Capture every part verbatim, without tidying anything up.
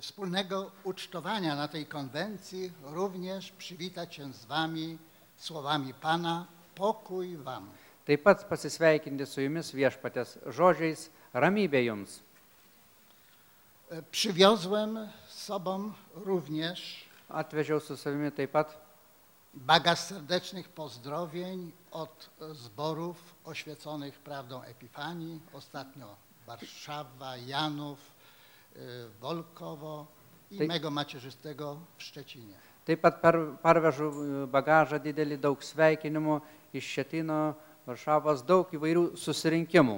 wspólnego ucztowania na tej konwencji również przywitać się z wami słowami Pana: pokój wam. Taip pat pasisveikinti su jumis viešpatės žodžiais ramybė jums. Przywiozłem z sobą również Atvežiau su savimi taip pat bagaż serdecznych pozdrowień od zborów oświeconych prawdą Epifanii. Ostatnio Warszawa, Janów, Wolkowo i Tai- mego macierzystego w Szczecinie. Taip pat per, parvežu bagažą didelį, daug sveikinimų iš Ščetino, Varšavos, daug įvairių susirinkimų.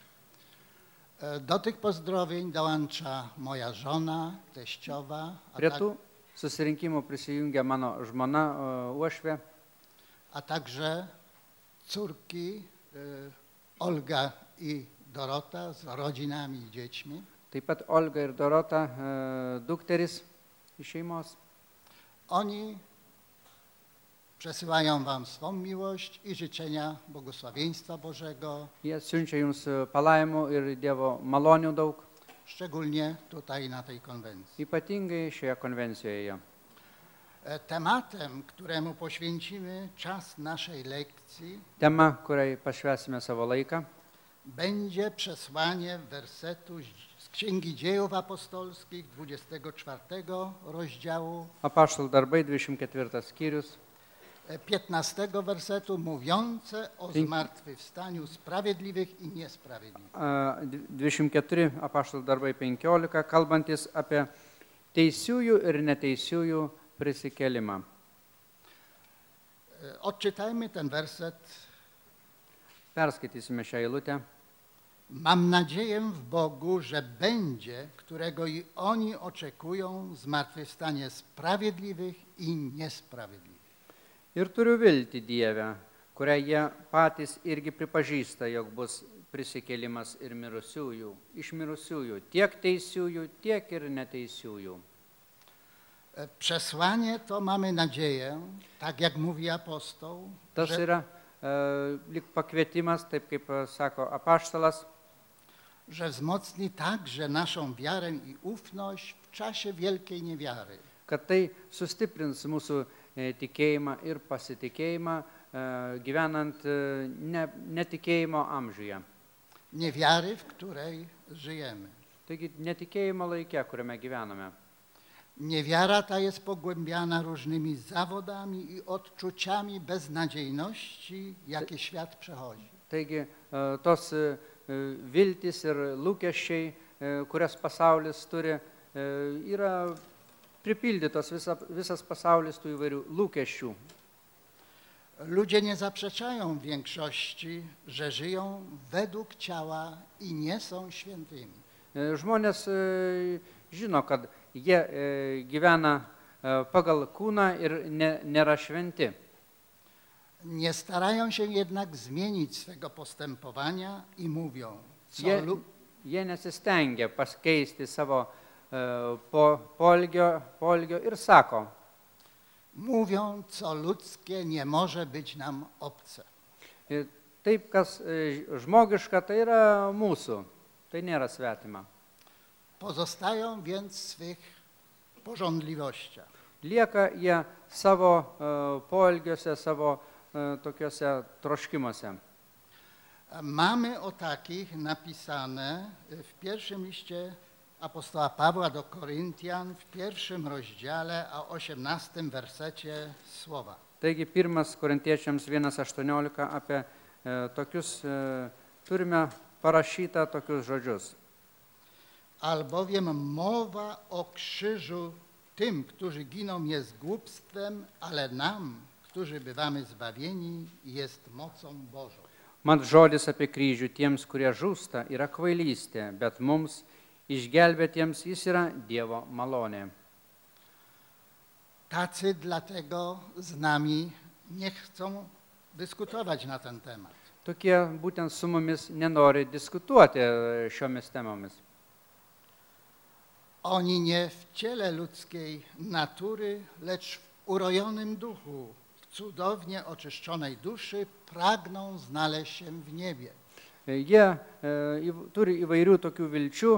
Do tych pozdrowień dołącza moja żona, teściowa, a, Prie tak, tų susirinkimų prisijungia mano žmona e, Uošvė, a także córki y, Olga i Dorota z rodzinami i dziećmi. taip pat Olga ir Dorota, e, dukteris iš šeimos. Oni przesyłają wam swą miłość i życzenia błogosławieństwa Bożego, Jie siunčia jums palaimų ir Dievo malonių daug, szczególnie tutaj na tej konwencji. ypatingai šioje konvencijoje. E, Tematem, któremu poświęcimy czas naszej lekcji, Tema, kuriai pašvesime savo laiką, będzie przesłanie wersetu z Księgi Dziejów Apostolskich, dwudziestego czwartego rozdziału, Apaštalų darbai, dvidešimt ketvirtas skyrius, e, piętnastego wersetu, mówiące o Pięk- zmartwychwstaniu sprawiedliwych i niesprawiedliwych. a, dvidešimt keturi Apaštalų darbai penkiolika, kalbantis apie teisiųjų ir neteisiųjų prisikėlimą. E, Odczytajmy ten werset. Perskaitysime šią eilutę. Mam nadzieję w Bogu, że będzie, którego i oni oczekują, zmartwychwstanie sprawiedliwych i niesprawiedliwych. Ir turiu viltį Dievę, kurią jie patys irgi pripažįsta, jog bus prisikėlimas ir mirusiųjų, iš mirusiųjų, tiek teisiųjų, tiek ir neteisiųjų. E, Przesłanie to, mamy nadzieję, tak jak mówi apostoł, Tas że, yra e, lik pakvietimas, taip kaip e, sako apaštalas, że wzmocni także naszą wiarę i ufność w czasie wielkiej niewiary. kad tai sustiprins mūsų e, tikėjimą ir pasitikėjimą, e, gyvenant e, ne, netikėjimo amžiuje. Niewiary, w której żyjemy. Taigi netikėjimo laikė, kuriame gyvename. Niewiara ta jest pogłębiana różnymi zawodami i odczuciami beznadziejności, jakie świat przechodzi. Taigi e, tos e, viltis ir lūkesčiai, e, kurias pasaulis turi, e, yra pripildytos, visa, visas pasaulis tų įvairių lūkesčių. Ludzie nie zaprzeczają w większości, że żyją według ciała i nie są świętymi. E, Žmonės e, žino, kad jie e, gyvena e, pagal kūną ir ne, nėra šventi. Nie starają się jednak zmienić swego postępowania i mówią, co Jie, lu- jie nesistengia paskeisti savo e, po, polgio, polgio ir sako, mówią, co ludzkie nie może być nam obce. e, taip, kas e, žmogiška, tai yra mūsų, tai nėra svetima. Pozostają więc w swych pożądliwościach. Lieka jie savo e, poelgiuose, savo e, tokiuose troškimuose. Mamy o takich napisane w pierwszym liście apostoła Pawła do Koryntian, w pierwszym rozdziale, a osiemnastym wersecie słowa. Taigi pirmas Korintiečiams vienas aštuoniolika apie e, tokius e, turime parašytą tokius žodžius. Albowiem mowa o krzyżu tym, którzy giną, jest głupstwem, ale nam, którzy bywamy zbawieni, jest mocą Bożą. Mat žodis apie kryžių tiems, kurie žūsta, yra kvailystė, bet mums išgelbėtiems jis yra Dievo malonė. Tacy dlatego z nami nie chcą dyskutować na ten temat. Tokie būtent su mumis nenori diskutuoti e, šiomis temomis. Oni nie w ciele ludzkiej natury, lecz w urojonym duchu, w cudownie oczyszczonej duszy pragną znaleźć się w niebie. E, Jie e, įv- turi įvairių tokių vilčių,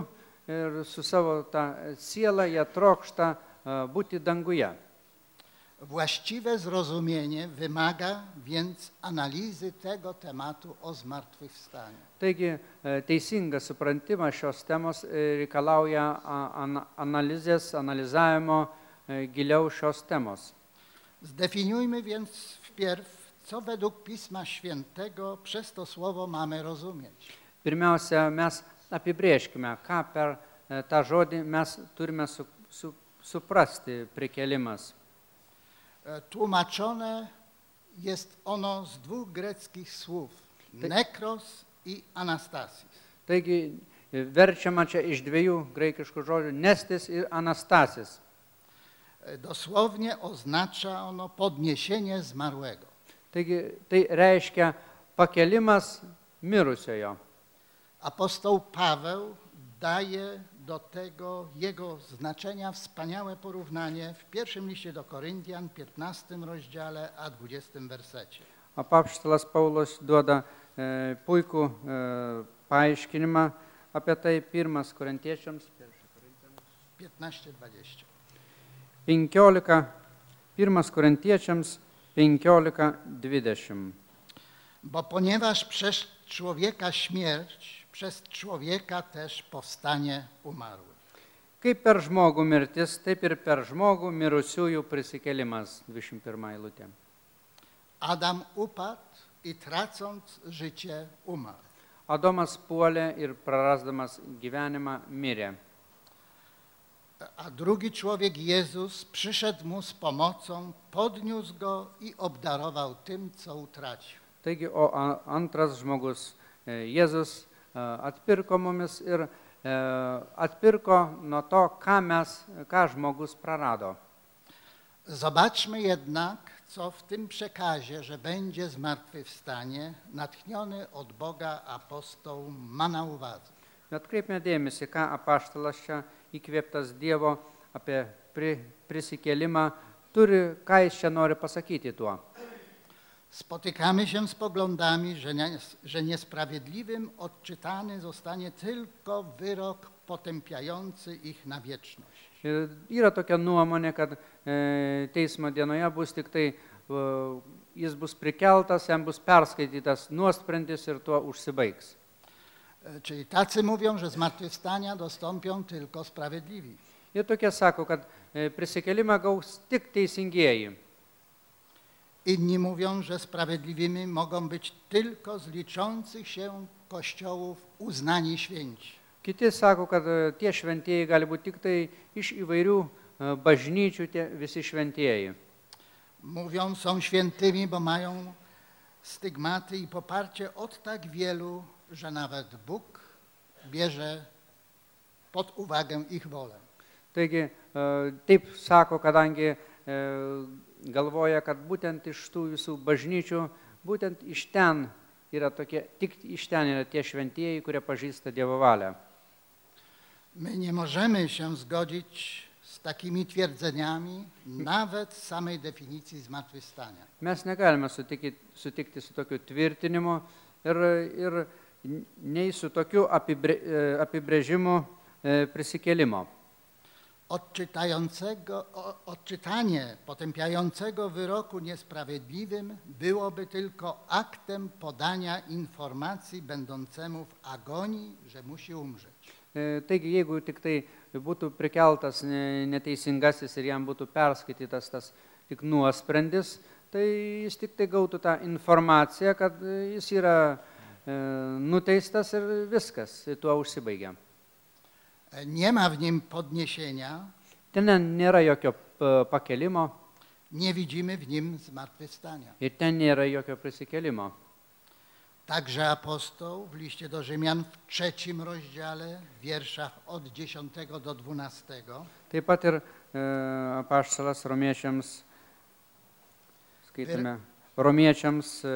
ir su savo ta siela jie trokšta e, būti danguje. Właściwe zrozumienie wymaga więc analizy tego tematu o zmartwychwstaniu. Taigi e, teisingas suprantimas šios temos e, reikalauja a- ana- analizės, analizavimo e, giliau šios temos. Zdefiniujmy więc wpierw, co według Pisma Świętego przez to słowo mamy rozumieć. Pirmiausia, mes apibrėžkime, ką per e, tą žodį mes turime su, su, suprasti prikėlimas. E, Tłumaczone jest ono z dwóch greckich słów, nekros i anastasis. Taigi e, verčiama čia iš dviejų graikiškų žodžių nestis ir anastasis. E, Dosłownie oznacza ono podniesienie zmarłego. Taigi tai reiškia pakelimas mirusiojo. Apostoł Paweł daje do tego jego znaczenia wspaniałe porównanie w pierwszym liście do Koryntian, piętnastym rozdziale, a dwudziestym wersecie. Apaštalas Paulius duoda e, puikų e, paaiškinimą apie tai pirmas korintiečiams piętnaście dwadzieścia. penkiolika, pirmas korintiečiams penkiolika dvidešimt. Bo ponieważ przez człowieka śmierć, przez człowieka też powstanie umarłych. Kaip per žmogų mirtis, taip ir per žmogų mirusiųjų prisikėlimas, dvidešimt pirma eilutė. Adam upadł i tracąc życie umarł. Adomas puolė ir prarasdamas gyvenimą mirė. A drugi człowiek, Jezus, przyszedł mu z pomocą, podniósł go i obdarował tym, co utracił. Taigi, o a- antras žmogus, e, Jėzus, e, atpirko mumis ir e, atpirko nuo to, ką mes, ką žmogus prarado. Zobaczmy jednak, co w tym przekazie, że będzie zmartwychwstanie, natchniony od Boga apostoł ma na uwadze. Atkreipime dėmesį, ką apaštalas čia įkvėptas Dievo apie pri, prisikėlimą turi, ką jis čia nori pasakyti tuo. Spotykamy się z poglądami, że, nie, że niesprawiedliwym odczytany zostanie tylko wyrok potępiający ich na wieczność. Ir yra tokia nuomonė, kad e, teismo dienoje bus tik tai, e, jis bus prikeltas, jam bus perskaitytas nuosprendis ir tuo užsibaigs. E, Czyli tacy mówią, że zmartwychwstania dostąpią tylko sprawiedliwi. Ir tokie sako, kad e, prisikėlimą gaus tik teisingieji. Inni mówią, że sprawiedliwymi mogą być tylko z liczących się kościołów uznani święci. Kiti sako, kad e, tie šventieji gali būti tik tai iš įvairių e, bažnyčių tie visi šventieji. Mówią, są świętymi, bo mają stygmaty i poparcie od tak wielu, że nawet Bóg bierze pod uwagę ich wolę. Taigi e, taip sako, kadangi e, galvoja, kad būtent iš tų visų bažnyčių, būtent iš ten yra tokie, tik iš ten yra tie šventieji, kurie pažįsta Dievo valią. My nie możemy się zgodzić z takimi twierdzeniami, nawet z samej definicji zmartwychwstania. Mes negalime sutikti, sutikti su tokiu tvirtinimu ir, ir nei su tokiu apibre, e, apibrėžimu e, prisikėlimo. Odczytającego, o- odczytanie potępiającego wyroku niesprawiedliwym byłoby tylko aktem podania informacji będącemu w agonii, że musi umrzeć. E, Taigi, jeigu tik tai būtų prikeltas ne- neteisingasis ir jam būtų perskaitytas tas tik nuosprendis, tai jis tik tai gautų tą informaciją, kad e, jis yra e, nuteistas ir viskas, ir tuo užsibaigia. E, Nie ma w nim podniesienia, Ten nėra jokio p- pakelimo nie widzimy w nim zmartwychwstania. ir ten nėra jokio prisikėlimo. Także apostoł w liście do Rzymian w trzecim rozdziale, w wierszach od dziesiątego do dwunastego, Taip pat ir e, apaštalas romiečiams, skaitome, romiečiams e,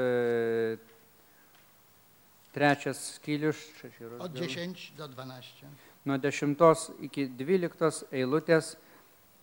trečias skylius, šeši od rozdział, dziesięciu do dwunastu. nuo dešimtos iki dvyliktos eilutės.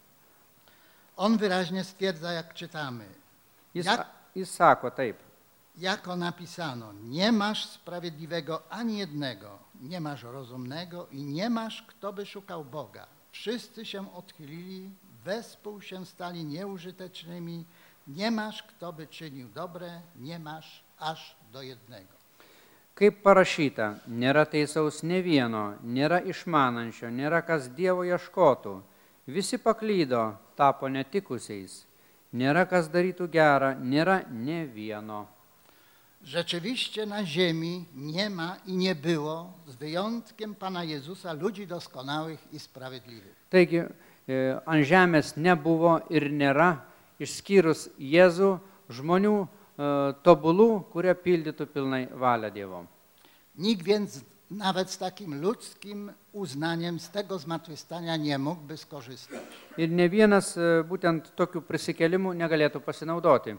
On wyraźnie stwierdza, jak czytamy. Jis, Jak, jis sako taip, jako napisano, nie masz sprawiedliwego ani jednego, nie masz rozumnego i nie masz, kto by szukał Boga. Wszyscy się odchylili, wespół się stali nieużytecznymi, nie masz, kto by czynił dobre, nie masz aż do jednego. Kaip parašyta, nėra teisaus ne vieno, nėra išmanančio, nėra kas Dievo ieškotų. Visi paklydo, tapo netikusiais. Nėra kas darytų gerą, nėra ne vieno. Rzeczywiście na ziemi nie ma i nie było, z wyjątkiem Pana Jezusa, ludzi doskonałych i sprawiedliwych. Taigi, e, ant žemės nebuvo ir nėra, išskyrus Jėzų, žmonių e, tobulų, kurie pildytų pilnai valią Dievo. Nikt więc nawet z takim ludzkim uznaniem z tego zmartwychwstania nie mógłby skorzystać. Ir ne vienas e, būtent tokių prisikėlimų negalėtų pasinaudoti.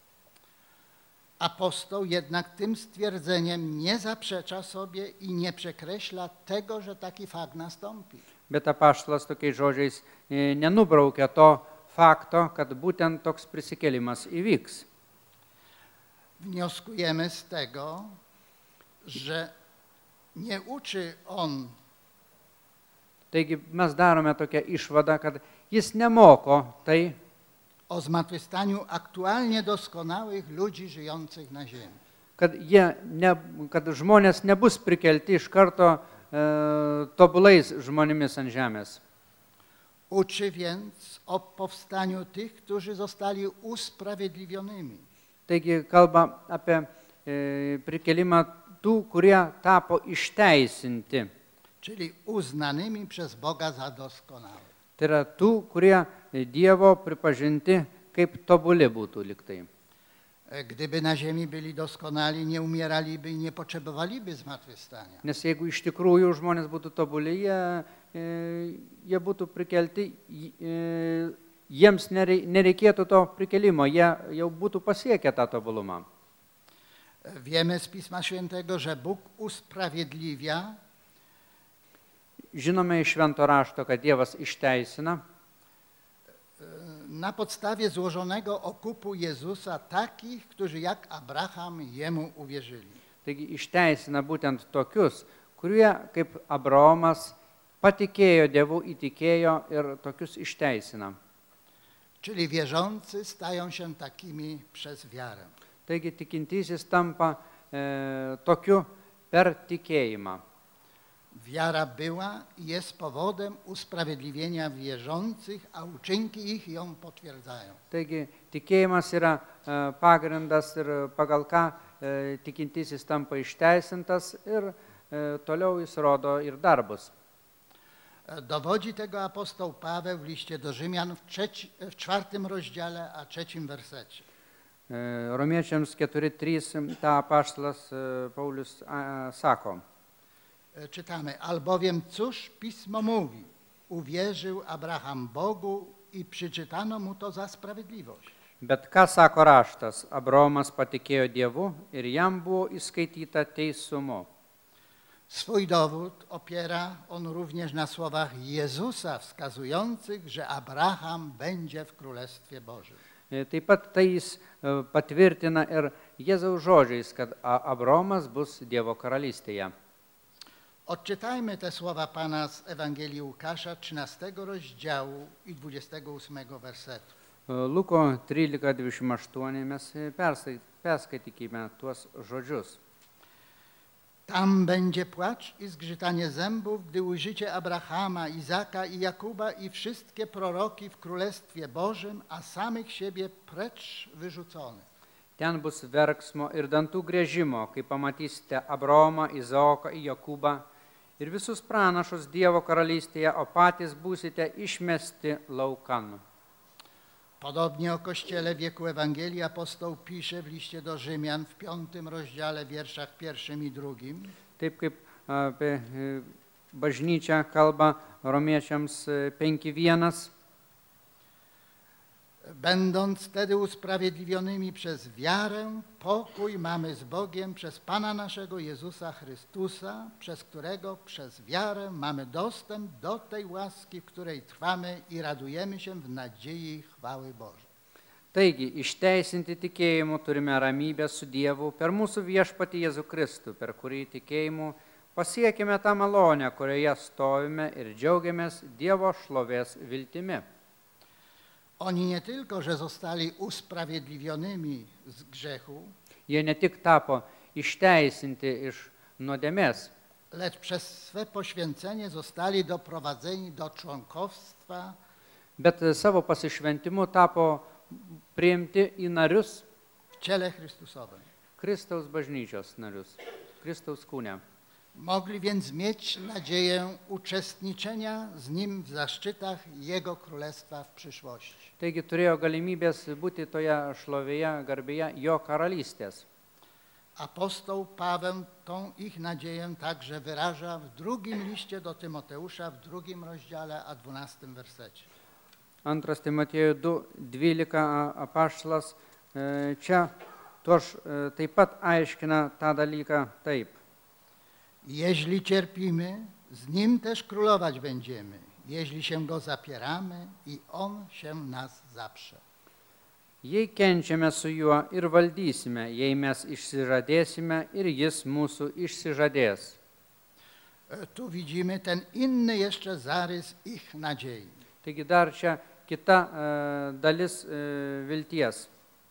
Apostoł jednak tym stwierdzeniem nie zaprzecza sobie i nie przekreśla tego, że taki fakt nastąpi. Bet apaštalas tokiais žodžiais e, nenubraukia to fakto, kad būtent toks prisikėlimas įvyks. Wnioskujemy z tego, że nie uczy on Taigi mes darome tokią išvadą, kad jis nemoko tai, o zmartwychwstaniu aktualnie doskonałych ludzi żyjących na ziemi. kad, jie ne, kad žmonės nebus prikelti iš karto e, tobulais žmonėmis ant žemės. Uczy więc o powstaniu tych, którzy zostali usprawiedliwionymi. Taigi kalba apie e, prikelimą tų, kurie tapo išteisinti. Czyli uznanymi przez Boga za doskonałe. Tai yra tų, kurie Dievo pripažinti kaip tobuli būtų liktai. Gdyby na ziemi byli doskonali, nie umieraliby i nie potrzebowaliby zmartwychwstania. Nes jeigu iš tikrųjų žmonės būtų tobuli, jie, e, jie būtų prikelti, e, jiems nerei- nereikėtų to prikelimo, jie jau būtų pasiekę tą tobulumą. Wiemy z Pisma Świętego, że Bóg usprawiedliwia Žinome iš švento rašto, kad Dievas išteisina na podstawie złożonego okupu Jezusa takich, którzy jak Abraham jemu uwierzyli. Taigi išteisina būtent tokius, kurie kaip Abraomas patikėjo Dievu, įtikėjo ir tokius išteisina. Czyli wierzący stają się takimi przez wiarę. Taigi tikintysis tampa e, tokiu per tikėjimą. Wiara była i jest powodem usprawiedliwienia wierzących, a uczynki ich ją potwierdzają. Taigi tikėjimas yra e, pagrindas ir pagal ką e, tikintysis tampa išteisintas ir e, toliau jis rodo ir darbus. Dowodzi tego apostoł Paweł w liście do Rzymian w, trzeci, w czwartym rozdziale, a trzecim wersecie. E, Romiečiams keturi trys tą apaštalas e, Paulius a, sako. Czytamy, albowiem cóż Pismo mówi? Uwierzył Abraham Bogu i przyczytano mu to za sprawiedliwość. Bet ką sako raštas, Abraomas patikėjo Dievu ir jam buvo įskaityta teisumu. Swój dowód opiera on również na słowach Jezusa wskazujących, że Abraham będzie w Królestwie Bożym. E, Taip pat tai jis e, patvirtina ir Jėzaus žodžiais, kad A- Abraomas bus Dievo karalystėje. Odczytajmy te słowa Pana z Ewangelii Łukasza, trzynastego rozdziału i dwudziestego ósmego wersetu. E, Luko trylika dvidešimt aštuoni mes e, persai- perskaitykime tuos žodžius. Tam będzie płacz i zgrzytanie zębów, gdy ujrzycie Abrahama, Izaka i Jakuba i wszystkie proroki w Królestwie Bożym, a samych siebie precz wyrzuconych. Ten bus verksmo ir dantų grėžimo, kai pamatysite Abraomą, Izaoką ir Jokūbą ir visus pranašus Dievo karalystėje, o patys būsite išmesti laukan. Podobnie o Kościele wieku Ewangelii apostoł pisze w liście do Rzymian w piątym rozdziale, wierszach pierwszym i drugim. Taip kaip apie e, bažnyčią kalba Romiečiams e, penki vienas. Będąc wtedy usprawiedliwionymi przez wiarę, pokój mamy z Bogiem przez Pana naszego Jezusa Chrystusa, przez którego przez wiarę mamy dostęp do tej łaski, w której trwamy i radujemy się w nadziei chwały Bożej. Taigi, išteisinti tikėjimu turime ramybę su Dievu per mūsų viešpatį Jėzų Kristų, per kurį tikėjimu pasiekime tą malonę, kurioje stovime ir džiaugiamės Dievo šlovės viltimi. Oni nie tylko, że zostali usprawiedliwionymi z grzechu, Jie ne tik tapo išteisinti iš nuodėmės, lecz przez swe poświęcenie zostali doprowadzeni do członkostwa bet savo pasišventimu tapo priimti į narius w ciele Chrystusowym. Kristaus bažnyčios narius, Kristaus kūne. Mogli więc mieć nadzieję uczestniczenia z Nim w zaszczytach Jego Królestwa w przyszłości. Taigi turėjo galimybės būti toje šlovėje, garbėje jo karalystės. Apostoł Paweł tą ich nadzieję także wyraża w drugim liście do Tymoteusza, w drugim rozdziale, a dwunastym wersecie. Antras Timotiejų du dvylika apaštalas e, čia tož e, taip pat aiškina tą dalyką taip. Jeśli cierpimy, z Nim też królować będziemy, jeśli się Go zapieramy i On się nas zaprze. Jei kenčiame su juo ir valdysime, jei mes išsižadėsime ir jis mūsų išsižadės. E, Tu widzimy ten inny jeszcze zarys ich nadziei. Taigi dar čia kita e, dalis e, vilties.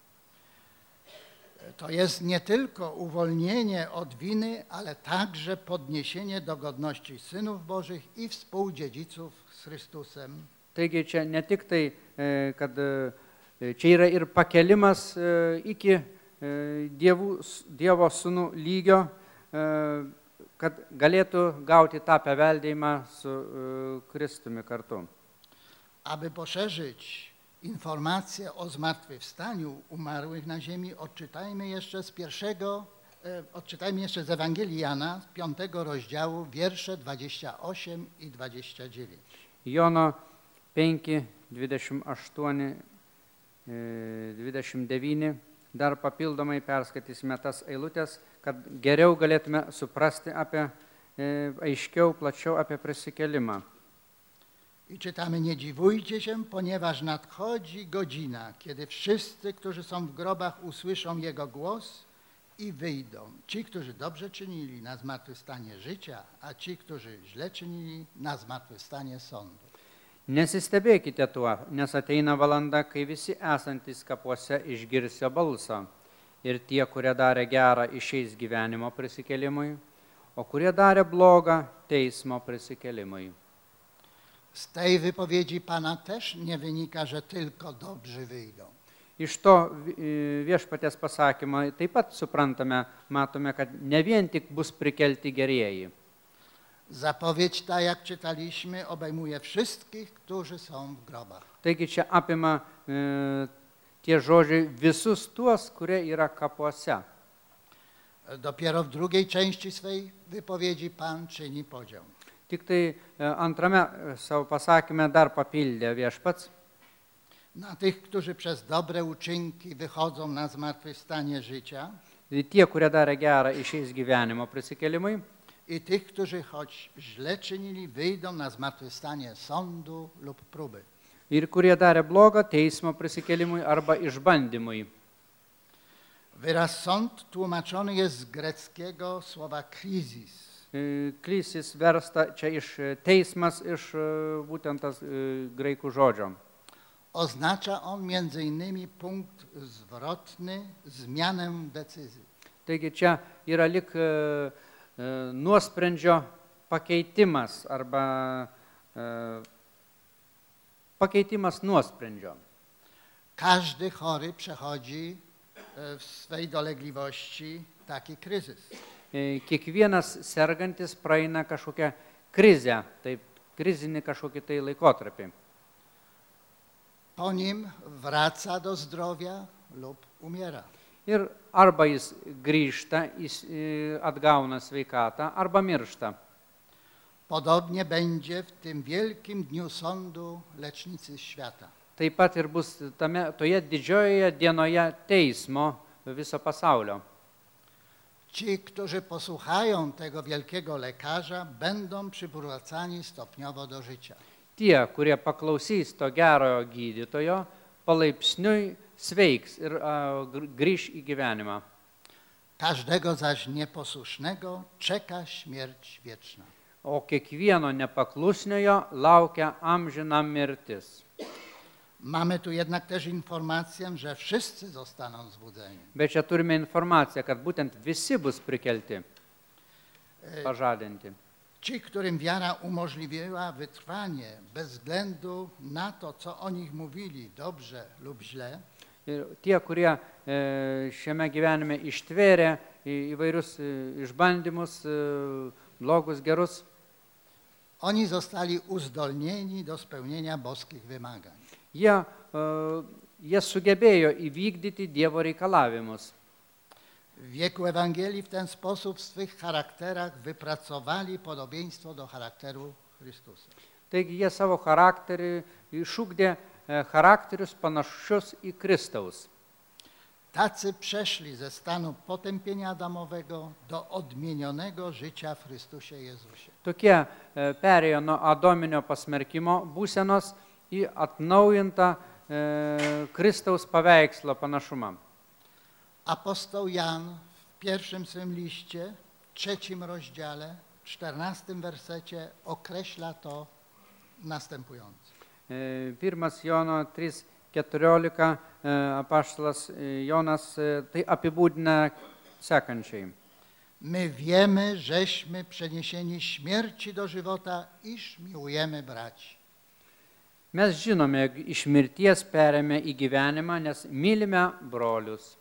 To jest nie tylko uwolnienie od winy, ale także podniesienie do godności synów Bożych i współdziedziców z Chrystusem. Taigi čia ne tik tai, e, kad e, čia yra ir pakelimas e, iki e, dievų, Dievo sūnų lygio, e, kad galėtų gauti tą paveldėjimą su e, Kristumi kartu. Aby poszerzyć informacje o zmartwychwstaniu umarłych na ziemi, odczytajmy jeszcze z pierwszego, e, odczytajmy jeszcze z Ewangelii Jana, z piątego rozdziału, wiersze dwadzieścia osiem i dwadzieścia dziewięć. Jono penki, dvidešimt aštuoni, dvidešimt devyni, dar papildomai perskaitysime tas eilutės, kad geriau galėtume suprasti apie, e, aiškiau, plačiau apie prisikelimą. I czytamy: nie dziwujcie się, ponieważ nadchodzi godzina, kiedy wszyscy, którzy są w grobach, usłyszą Jego głos i wyjdą. Ci, którzy dobrze czynili, na zmartwychwstanie życia, a ci, którzy źle czynili, na zmartwychwstanie sądu. Nesistebėkite tuo, nes ateina valanda, kai visi esantys kapuose išgirs jo balsą. Ir tie, kurie darė gerą, išeis gyvenimo prisikelimui, o kurie darė blogą, teismo prisikelimui. Z tej wypowiedzi Pana też nie wynika, że tylko dobrzy wyjdą. Iš to e, viešpaties pasakymo taip pat suprantame, matome, kad ne vien tik bus prikelti gerieji. Zapowiedź ta, jak czytaliśmy, obejmuje wszystkich, którzy są w grobach. Taigi čia apima e, tie žodžiai visus tuos, kurie yra kapuose. Dopiero w drugiej części swej wypowiedzi Pan czyni podział. Tik tai e, antrame e, savo pasakyme dar papildė viešpats. Na tych, którzy przez dobre uczynki wychodzą na zmartwychwstanie życia, Tie, kurie darė gerą, išeis gyvenimo prisikelimui. i tych, którzy choć źle czynili, wyjdą na zmartwychwstanie sądu lub próby. Ir kurie darė blogą, teismo prisikelimui arba išbandymui. Wyraz sąd tłumaczony jest z greckiego słowa kryzis. E, Krysis versta čia iš e, teismas, iš e, būtent tas e, graikų žodžio. Oznacza on między innymi punkt zwrotny, zmianę decyzji. Taigi čia yra lik e, e, nuosprendžio pakeitimas arba e, pakeitimas nuosprendžio. Każdy chory przechodzi e, w swej dolegliwości taki kryzys. E, Kiekvienas sergantis praeina kažkokią krizę, taip, krizinį kažkokį tai laikotarpį. Po nim wraca do zdrowia lub umiera. Ir arba jis grįžta, jis e, atgauna sveikatą, arba miršta. Podobnie będzie w tym wielkim dniu sądu lecznicy świata. Taip pat ir bus tame, toje didžiojoje dienoje teismo viso pasaulio. Ci, którzy posłuchają tego wielkiego lekarza, będą przywracani stopniowo do życia. Tie, kurie paklausys to gerojo gydytojo, palaipsniui sveiks ir a, gr- grįš į gyvenimą. Każdego zaś nieposłusznego czeka śmierć wieczna. O kiekvieno nepaklusniojo laukia amžina mirtis. Mamy tu jednak też informację, że wszyscy zostaną zbudzeni. Bet čia turime informaciją, kad būtent visi bus prikelti, pažadinti. Ci, którym wiara umożliwiła wytrwanie bez względu na to, co o nich mówili, dobrze lub źle, Ir tie, kurie e, šiame gyvenime ištvėrė į- įvairius e, išbandymus, e, blogus, gerus, oni zostali uzdolnieni do spełnienia boskich wymagań. jie, e, jie sugebėjo įvykdyti Dievo reikalavimus. W wieku Ewangelii w ten sposób w swych charakterach wypracowali podobieństwo do charakteru Chrystusa. Taigi jie savo charakterį išugdė e, charakterius panašius į Kristaus. Tacy przeszli ze stanu potępienia Adamowego do odmienionego życia w Chrystusie Jezusie. Tokie e, perėjo nuo adominio pasmerkimo būsenos į atnaujintą e, Kristaus paveikslo panašumą. Apostoł Jan w pierwszym swym liście, trzecim rozdziale, czternastym wersecie określa to następująco. E, Pirmas Jono trys keturiolika e, apaštalas e, Jonas e, tai apibūdina sekančiai. My wiemy, żeśmy przeniesieni śmierci do żywota, iż miłujemy braci. Mes žinome, jog iš mirties perėmė į gyvenimą, nes mylime brolius.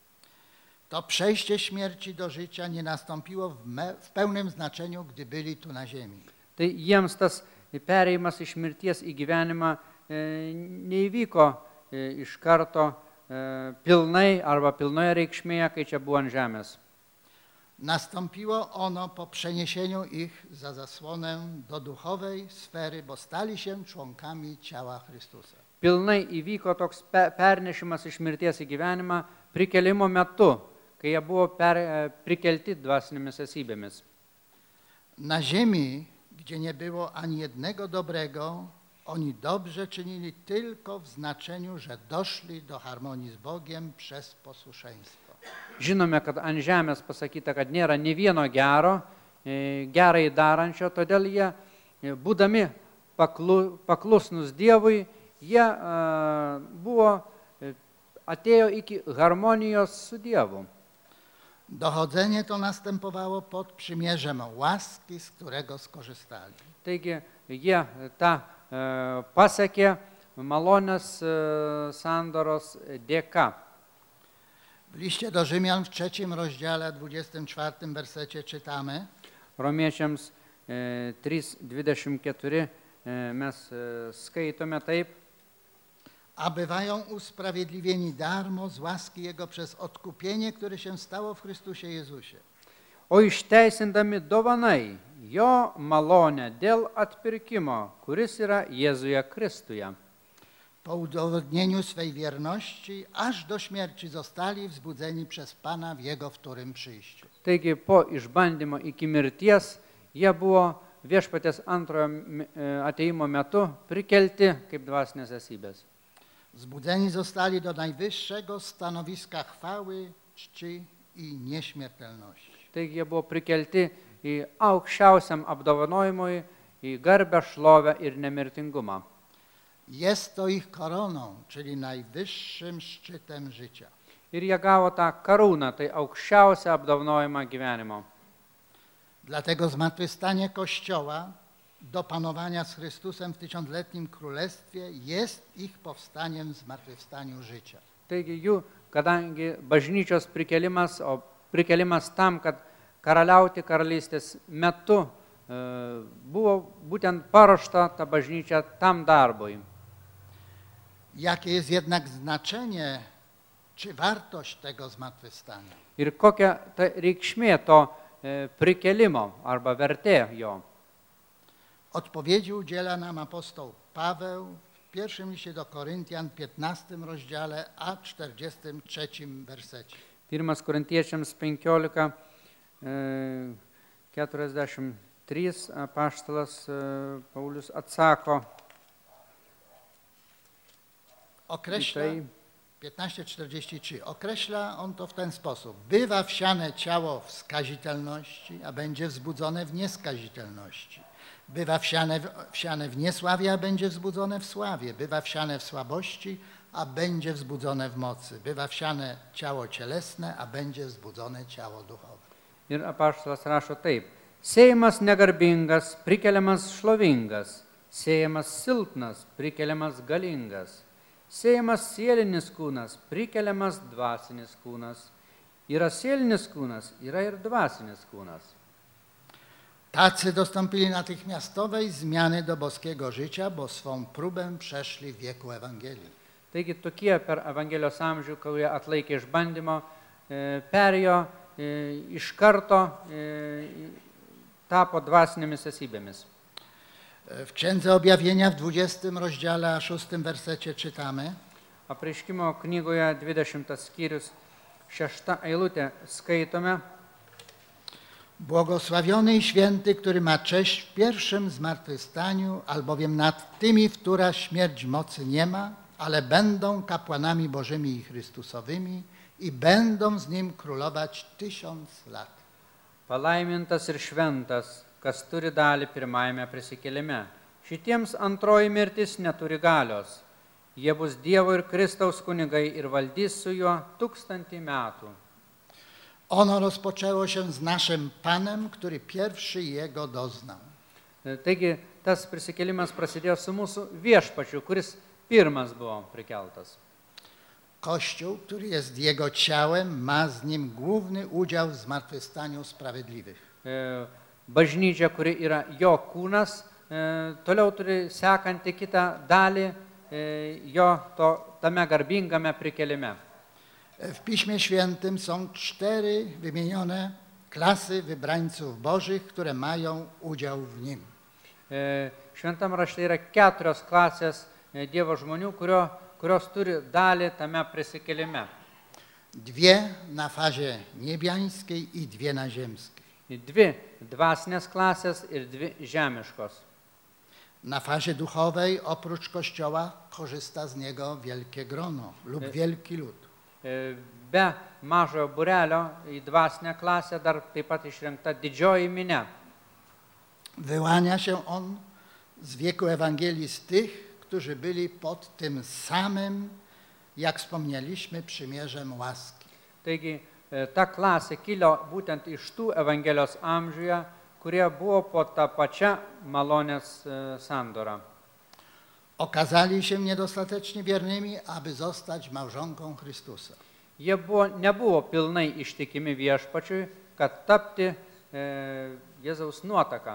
To przejście śmierci do życia nie nastąpiło w, me, w pełnym znaczeniu, gdy byli tu na ziemi. Tai jiems tas perėjimas iš mirties į gyvenimą e, neįvyko e, iš karto e, pilnai arba pilnoje reikšmėje, kai čia buvo ant žemės. Nastąpiło ono po przeniesieniu ich za zasłonę do duchowej sfery, bo stali się członkami ciała Chrystusa. Pilnai įvyko toks pe- pernešimas iš mirties į gyvenimą prikelimo metu, kai jie buvo per, e, prikelti dvasinėmis esybėmis. Na ziemi, gdzie nie było ani jednego dobrego, oni dobrze czynili tylko w znaczeniu, że doszli do harmonii z Bogiem przez posłuszeństwo. Žinome, kad ant žemės pasakyta, kad nėra ne vieno gero, e, gerai darančio, todėl jie, e, būdami paklu, paklusnus Dievui, jie e, buvo, e, atėjo iki harmonijos su Dievu. Dochodzenie to następowało pod przymierzem łaski, z którego skorzystali. Taigi jie tą e, pasiekė malonės e, sandoros dėka. W liście do Rzymian w trzecim rozdziale, dwudziestym czwartym wersecie czytamy: Romiečiams e, trys dvidešimt keturi e, mes e, skaitome taip. a bywają usprawiedliwieni darmo z łaski Jego przez odkupienie, które się stało w Chrystusie Jezusie. O išteisindami dovanai jo malonę dėl atpirkimo, kuris yra Jėzuje Kristuje. Po udowodnieniu swej wierności, aż do śmierci zostali wzbudzeni przez Pana w Jego wtórym przyjściu. Taigi po išbandymo iki mirties jie buvo viešpaties antrojo mi- e, ateimo metu prikelti kaip dvasinės esybės. Zbudzeni zostali do najwyższego stanowiska chwały, czci i nieśmiertelności. Taigi jie buvo prikelti į aukščiausiam apdovanojimui, į garbę, šlovę ir nemirtingumą. Jest to ich koroną, czyli najwyższym szczytem życia. Ir jie gavo tą karūną, tai aukščiausią apdovanojimą gyvenimo. Dlatego zmartwychwstanie Kościoła do panowania z Chrystusem w tysiącletnim królestwie jest ich powstaniem w zmartwychwstaniu życia. Taigi jų, kadangi bažnyčios prikelimas, o prikelimas tam, kad karaliauti karalystės metu e, buvo būtent paruošta ta bažnyčia tam darbui. Jakie jest jednak znaczenie czy wartość tego zmartwychwstania? Ir kokia ta reikšmė to e, prikelimo arba vertė jo. Odpowiedzi udziela nam apostoł Paweł w pierwszym liście do Koryntian, piętnastym rozdziale, a czterdziestym trzecim wersecie. Pirmas Korintiečiams penkiolika, e, keturiasdešimt trys apaštalas e, Paulius atsako į Określa, tai. piętnaście czterdzieści trzy. Określa on to w ten sposób. Bywa wsiane ciało w skazitelności, a będzie wzbudzone w nieskazitelności. Bywa wsiane w, wsiane w niesławie, a będzie wzbudzone w sławie. Bywa wsiane w słabości, a będzie wzbudzone w mocy. Bywa wsiane ciało cielesne, a będzie wzbudzone ciało duchowe. Ir apaštalas rašo taip. Sėjimas negarbingas, prikeliamas šlovingas. Sėjimas silpnas, prikeliamas galingas. Sėjimas sielinis kūnas, prikeliamas dvasinis kūnas. Yra sielinis kūnas, yra ir dvasinis kūnas. Tacy dostąpili natychmiastowej zmiany do boskiego życia, bo swą próbę przeszli w wieku Ewangelii. Taigi tokie per Evangelijos amžių, kurie atlaikė išbandymo, e, perėjo e, iš karto, e, tapo dvasinėmis esybėmis. W Księdze Objawienia w dwudziestym rozdziale, a szóstym wersecie czytamy: Apreiškimo knygoje dvidešimtas skyrius, šešta eilutė skaitome. Błogosławiony i święty, który ma cześć w pierwszym zmartwychwstaniu, albowiem nad tymi, w która śmierć mocy nie ma, ale będą kapłanami Bożymi i Chrystusowymi i będą z Nim królować tysiąc lat. Palaimintas ir šventas, kas turi dalį pirmajame prisikėlime. Šitiems antroji mirtis neturi galios. Jie bus Dievo ir Kristaus kunigai ir valdys su juo tūkstantį metų. Ono rozpoczęło się z naszym Panem, który pierwszy Jego doznał. Taigi tas prisikėlimas prasidėjo su mūsų viešpačiu, kuris pirmas buvo prikeltas. Kościół, który jest Jego ciałem, ma z Nim główny udział w zmartwychwstaniu sprawiedliwych. Bažnyčia, kuri yra jo kūnas, toliau turi sekantį kitą dalį jo to, tame garbingame prikėlime. W Piśmie Świętym są cztery wymienione klasy wybrańców Bożych, które mają udział w Nim. Šventam rašte yra keturios klasės Dievo žmonių, kurio, kurios turi dalį tame prisikėlime. Dwie na fazie niebiańskiej i dwie na ziemskiej. Dvi dvasinės klasės ir dvi žemiškos. Na fazie duchowej oprócz Kościoła korzysta z niego wielkie grono lub wielki lud. Be mažojo būrelio į dvasinę klasę dar taip pat išrinkta didžioji minia. Wyłania się on z wieku Ewangelii z tych, którzy byli pod tym samym, jak wspomnieliśmy, przymierzem łaski. Taigi ta klasė kilo būtent iš tų Evangelijos amžiuje, kurie buvo po tą pačią malonės sandorą. Okazali się niedostatecznie wiernymi, aby zostać małżonką Chrystusa. Jie buvo, nebuvo pilnai ištikimi viešpačiui, kad tapti e, Jėzaus nuotaka.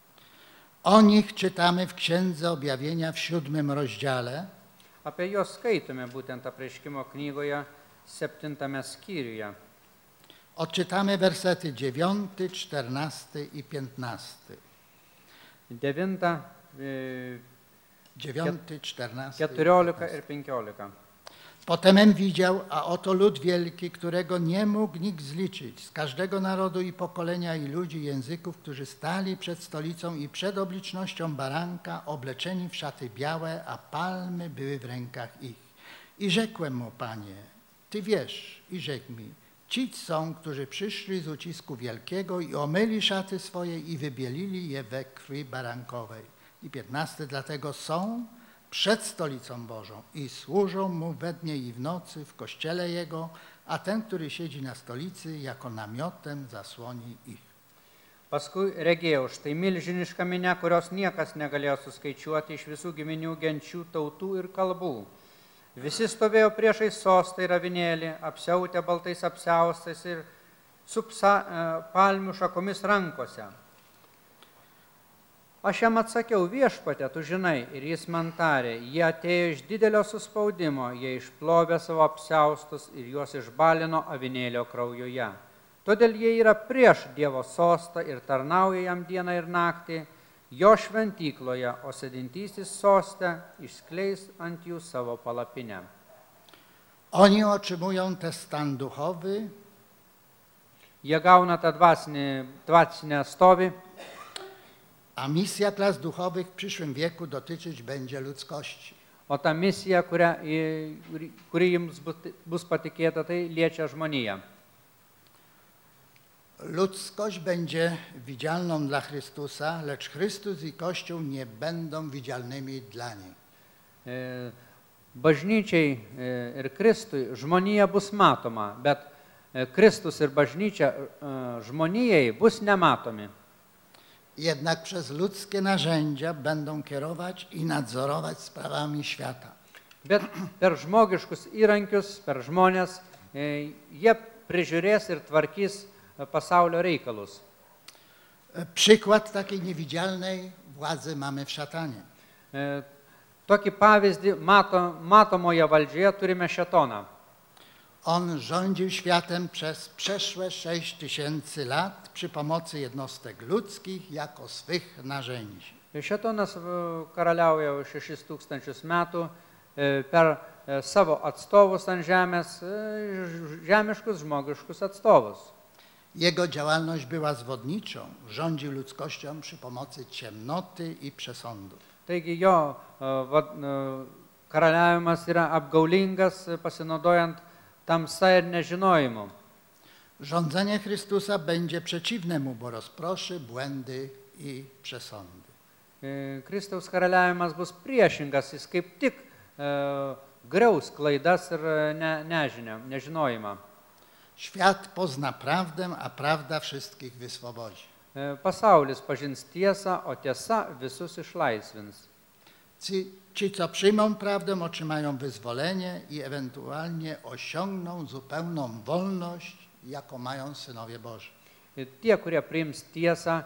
O nich czytamy w Księdze Objawienia w siódmym rozdziale. Apie juos skaitome būtent apreiškimo knygoje septintame skyriuje. Odczytamy wersety dziewiąty, czternasty i piętnasty. Devinta, e, Dziewiąty, czternasty. keturiolika ir penkiolika. Potemem widział, a oto lud wielki, którego nie mógł nikt zliczyć, z każdego narodu i pokolenia i ludzi, i języków, którzy stali przed stolicą i przed oblicznością baranka, obleczeni w szaty białe, a palmy były w rękach ich. I rzekłem mu, Panie, Ty wiesz, i rzekł mi, ci są, którzy przyszli z ucisku wielkiego i omyli szaty swoje i wybielili je we krwi barankowej. I piętnasty, dlatego są przed stolicą Bożą i służą Mu we dnie i w nocy w kościele Jego, a ten, który siedzi na stolicy, jako namiotem zasłoni ich. Paskui regėjau, štai milžiniška minia, kurios niekas negalėjo suskaičiuoti iš visų giminių, genčių, tautų ir kalbų. Visi stovėjo priešais sostą ir avinėlį, apsiautę baltais apsiaustais ir su psa, palmių šakomis rankose. Aš jam atsakiau, viešpate, tu žinai, ir jis man tarė, jie atėjo iš didelio suspaudimo, jie išplovė savo apsiaustus ir juos išbalino avinėlio kraujuje. Todėl jie yra prieš Dievo sostą ir tarnauja jam dieną ir naktį, jo šventykloje, o sėdintysis soste išskleis ant jų savo palapinę. Oni otrzymują ten stan duchowy. Jie gauna tą dvasinę, dvasinę stovį. A misja klas duchowych w przyszłym wieku dotyczyć będzie ludzkości. o ta misija, kuria, kuri jums bus patikėta, tai liečia žmoniją. Ludzkość będzie widzialną dla Chrystusa, lecz Chrystus i Kościół nie będą widzialnymi dla niej. Bažnyčiai ir Kristui žmonija bus matoma, bet Kristus ir bažnyčia žmonijai bus nematomi. Jednak przez ludzkie narzędzia będą kierować i nadzorować sprawami świata. Bet per žmogiškus įrankius, per žmonės, jie prižiūrės ir tvarkys pasaulio reikalus. Przykład takiej niewidzialnej władzy mamy w szatanie. Tokį pavyzdį mato, matomoje valdžioje turime šėtoną. On rządził światem przez przeszłe sześć tysięcy lat przy pomocy jednostek ludzkich jako swych narzędzi. Šėtonas karaliauja jau šešis tūkstančius metų per savo atstovus ant žemės, žemiškus, žmogiškus atstovus. Jego działalność była zwodniczą, rządził ludzkością przy pomocy ciemnoty i przesądów. Taigi jo karaliavimas yra apgaulingas, pasinaudojant tamsa ir nežinojimu. Rządzenie Chrystusa będzie przeciwne mu, bo rozproszy błędy i przesądy. Kristaus karaliavimas bus priešingas, jis kaip tik griaus klaidas ir ne, nežinia, nežinojimą. Świat pozna prawdę, a prawda wszystkich wyswobodzi. Pasaulis pažins tiesą, o tiesa visus išlaisvins. Ci, ci, co przyjmą prawdę, otrzymają wyzwolenie i ewentualnie osiągną zupełną wolność, jaką mają synowie Boży. Tie, kurie priims tiesą,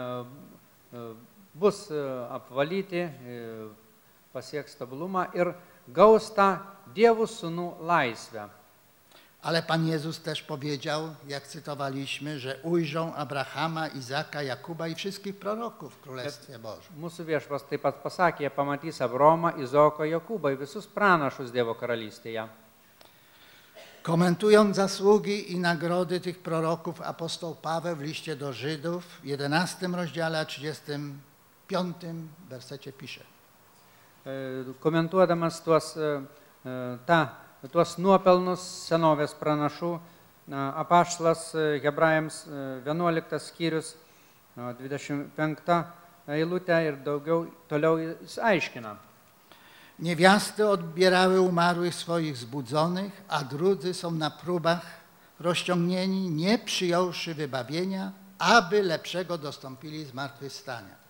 bus apvalyti, pasieks stabilumą ir gaus tą Dievo sūnų laisvę. Ale Pan Jezus też powiedział, jak cytowaliśmy, że ujrzą Abrahama, Izaka, Jakuba i wszystkich proroków w Królestwie Bożym. Mūsų viešpats taip pat pasakė, jie pamatys Abromą, Izaoką, Jokūbą ir visus pranašus Dievo karalystėje. Komentując zasługi i nagrody tych proroków, apostoł Paweł w liście do Żydów w jedenastym rozdziale, a trzydziestym piątym wersecie pisze. Komentuodamas tuos, ta, tuos nuopelnus senovės pranašų, apaštalas Hebrajams vienuoliktas skyrius, dvidešimt penkta eilutė ir daugiau toliau jis aiškina. Niewiasty odbierały umarłych swoich zbudzonych, a drudzy są na próbach rozciągnieni, nie przyjąwszy wybawienia, aby lepszego dostąpili zmartwychwstania.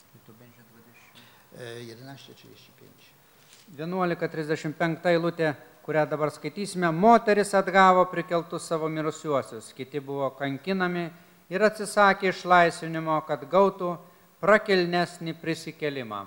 jedenaście trzydzieści pięć. vienuolika trisdešimt penkta eilutė, kurią dabar skaitysime. Moteris atgavo prikeltus savo mirusiuosius, kiti buvo kankinami ir atsisakė išlaisvinimo, kad gautų prakilnesnį prisikėlimą.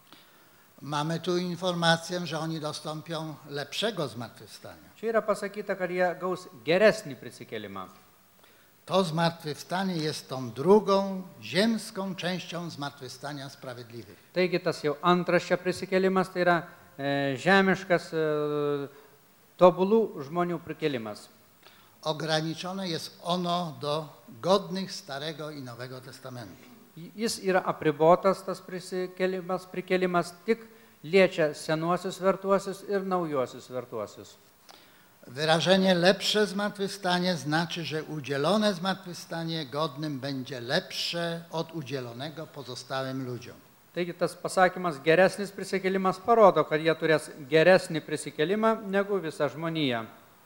Mamy tu informację, że oni dostąpią lepszego zmartwychwstania. Čia yra pasakyta, kad jie gaus geresnį prisikėlimą. To zmartwychwstanie jest tą drugą, ziemską częścią zmartwychwstania sprawiedliwych. Taigi tas jau antras čia prisikėlimas, tai yra e, žemiškas e, tobulų žmonių prikėlimas. Ograniczone jest ono do godnych Starego i Nowego Testamentu. Jis yra apribotas, tas prisikėlimas, prikėlimas tik liečia senuosius vertuosius ir naujuosius vertuosius. Wyrażenie lepsze zmartwychwstanie znaczy, że udzielone zmartwychwstanie godnym będzie lepsze od udzielonego pozostałym ludziom. Taigi tas pasakymas geresnis prisikėlimas parodo, kad jie turės geresnį prisikėlimą negu visa žmonija.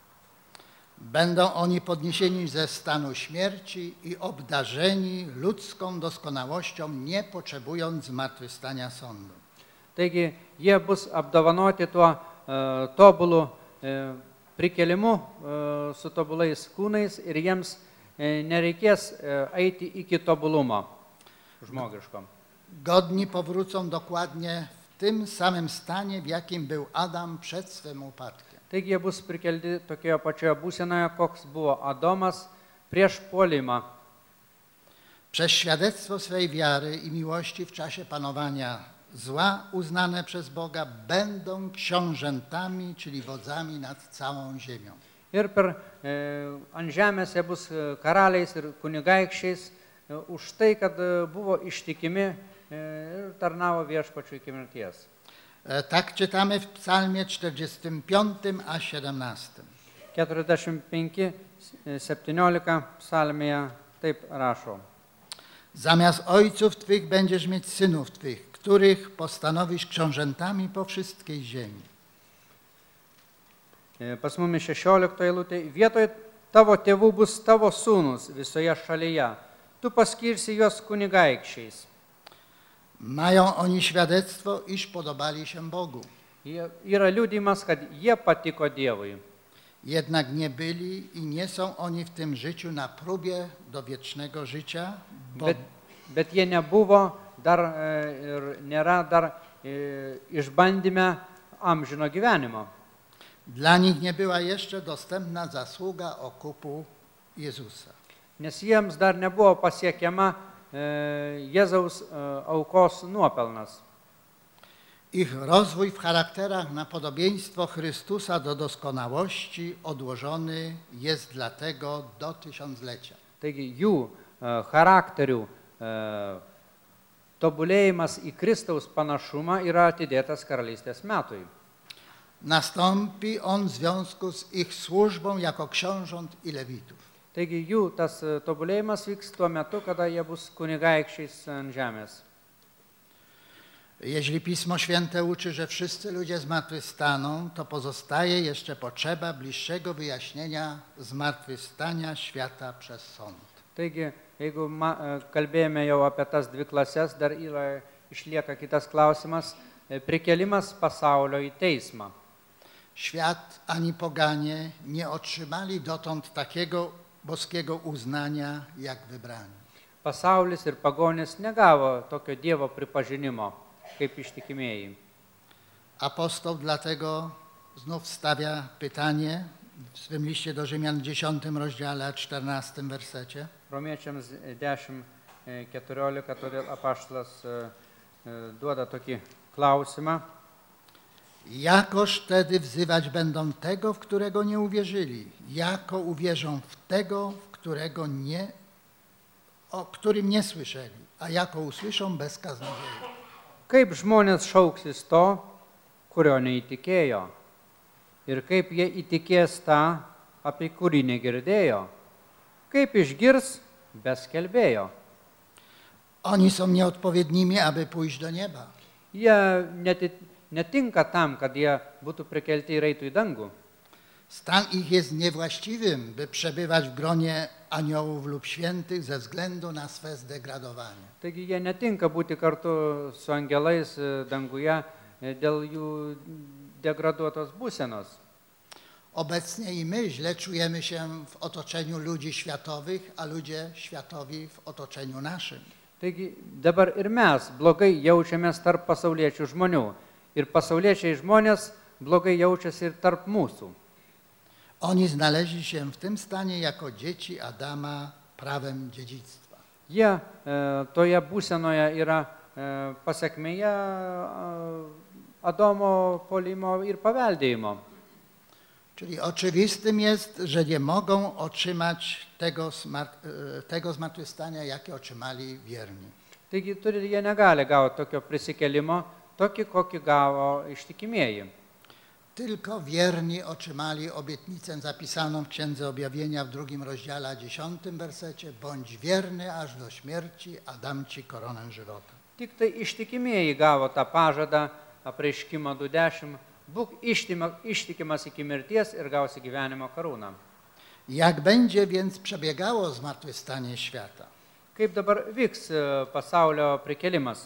Będą oni podniesieni ze stanu śmierci i obdarzeni ludzką doskonałością, nie potrzebując zmartwychwstania sądu. Taigi jie bus apdovanoti tuo e, tobulu e, prikėlimu e, su tobulais kūnais ir jiems e, nereikės e, eiti iki tobulumo žmogiško. Godni powrócą dokładnie w tym samym stanie, w jakim był Adam przed swym upadkiem. Taigi jie bus prikelti tokioje pačioje būsenoje, koks buvo Adomas prieš puolimą. Przez świadectwo swej wiary i miłości w czasie panowania zła uznane przez Boga będą książętami, czyli wodzami nad całą ziemią. Ir per e, ant žemės jie bus karaliais ir kunigaikščiais e, už tai, kad buvo ištikimi e, ir tarnavo viešpačiui iki mirties. E, Tak czytamy w psalmie czterdziestym piątym a siedemnastym. keturiasdešimt penki, septyniolika psalmėje taip rašo. Zamiast ojców Twych będziesz mieć synów Twych, których postanowisz książętami po wszystkiej ziemi. E, Pas mumis šešiolikto eilutė. Vietoj tavo tėvų bus tavo sūnus visoje šalyje. Tu paskirsi juos kunigaikščiais. Mają oni świadectwo, iż podobali się Bogu. Jie- Yra liudimas, kad jie patiko Dievui. Jednak nie byli i nie są oni w tym życiu na próbie do wiecznego życia, bo Bet, bet jie nebuvo dar e, ir nėra dar e, išbandyme amžino gyvenimo. dla nich nie była jeszcze dostępna zasługa okupu Jezusa. Nes jiems dar nebuvo pasiekiama e, Jėzaus e, aukos nuopelnas. Ich rozwój w charakterach na podobieństwo Chrystusa do doskonałości odłożony jest dlatego do tysiąclecia. Taigi jų e, charakterių e, tobulėjimas į Kristaus panašumą yra atidėtas karalystės metui. Nastąpi on w związku z ich służbą jako książąt i lewitów. Taigi jų tas e, tobulėjimas vyks tuo metu, kada jie bus kunigaikščiais ant žemės. Jeśli Pismo Święte uczy, że wszyscy ludzie zmartwychwstaną, to pozostaje jeszcze potrzeba bliższego wyjaśnienia zmartwychwstania świata przez sąd. Taigi, jeigu ma, e, kalbėjome jau apie tas dvi klases, dar yra, išlieka kitas klausimas e, - prikėlimas pasaulio į teismą. Świat ani poganie nie otrzymali dotąd takiego boskiego uznania jak wybrani. Pasaulis ir pagonis negavo tokio Dievo pripažinimo kaip ištikimieji. Apostoł dlatego znów stawia pytanie w swym liście do Rzymian w dziesiątym rozdziale, czternastym wersecie. Romiečiams dešimt keturiolika, todėl apaštalas e, e, duoda tokį klausimą. Jakoż wtedy wzywać będą tego, w którego nie uwierzyli? Jako uwierzą w tego, w którego nie, o którym nie słyszeli, a jako usłyszą bez kaznodzieja? Kaip žmonės šauksis to, kurio neįtikėjo? Ir kaip jie įtikės tą, apie kurį negirdėjo? Kaip išgirs be skelbėjo? Oni są nieodpowiednimi, aby pójść do nieba. Jie neti- netinka tam, kad jie būtų prikelti ir eitų į dangų. Stan ich jest niewłaściwym, by przebywać w gronie aniołów lub świętych ze względu na swe zdegradowanie. Taigi jie netinka būti kartu su angelais e, danguje e, dėl jų degraduotos būsenos. Obecnie i my źle czujemy się w otoczeniu ludzi światowych, a ludzie światowi w otoczeniu naszym. Taigi dabar ir mes blogai jaučiamės tarp pasauliečių žmonių. Ir pasauliečiai žmonės blogai jaučiasi ir tarp mūsų. Oni znaleźli się w tym stanie jako dzieci Adama prawem dziedzictwa. Jie e, toje būsenoje yra e, pasiekmėje e, Adomo puolimo ir paveldėjimo. Czyli oczywistym jest, że nie mogą otrzymać tego, smart, e, tego zmartwychwstania, jakie otrzymali wierni. Taigi turi, jie negali gauti tokio prisikėlimo, tokį, kokį gavo ištikimieji. Tylko wierni otrzymali obietnicę zapisaną w Księdze Objawienia w drugim rozdziale, dziesiątym wersecie. Bądź wierny aż do śmierci, a dam ci koronę żywota. Tik tai ištikimieji gavo tą pažadą, apreiškimo du dešimt, būk ištima- ištikimas iki mirties ir gausi gyvenimo karūną. Jak będzie więc przebiegało zmartwychwstanie świata? Kaip dabar vyks e, pasaulio prikėlimas?